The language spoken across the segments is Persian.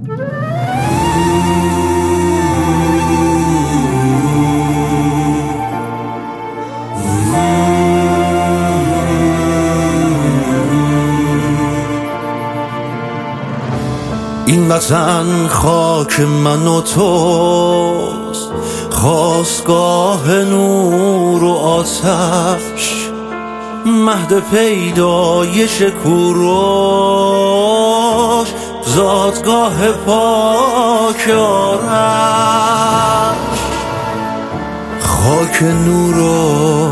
این وطن خاک من و توست، خاستگاه نور و آتش، مهد پیدایش کوروش، زادگاه پاک آرش، خاک نور و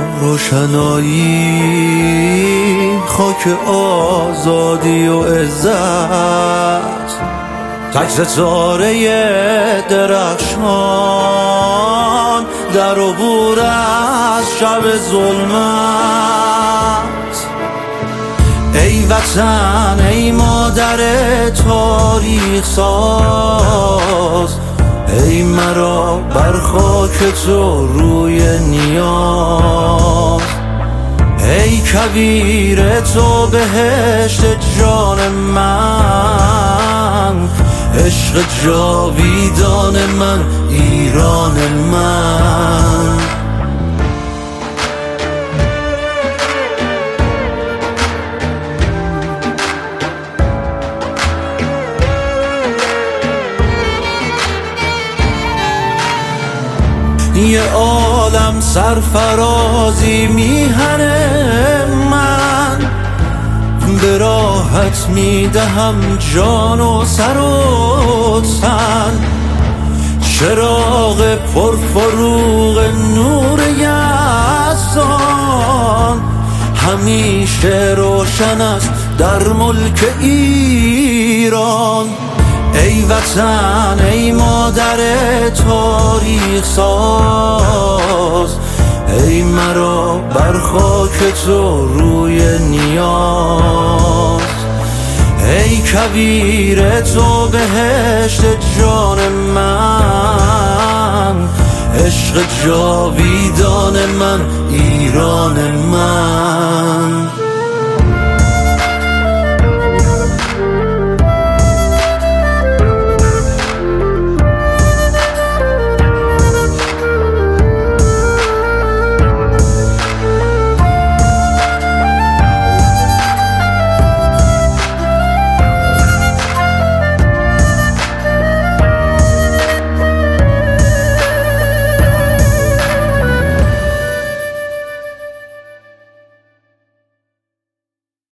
روشنایی، خاک آزادی و عزت، تک ستاره درخشان در عبور از شب ظلمت. ای وطن ای مادر تاریخ ساز، ای مرا بر خاک تو روی نیاز، ای کویر تو بهشت جان من، عشق جاویدان من، ایران من. یه عالم سرفرازی میهنه من، به راحت میدهم جان و سر و تن، چراغ پرفروغ نور یزدان همیشه روشن است در ملک ایران. ای وطن ای مادر تاریخ ساز، ای مرا بر خاک تو روی نیاز، ای کویر تو بهشت جان من، عشق جاویدان من، ایران من.